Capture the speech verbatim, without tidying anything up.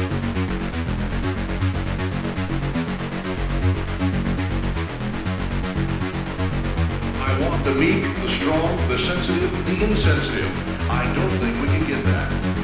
I want the meek, the strong, the sensitive, the insensitive. I don't think we can get that.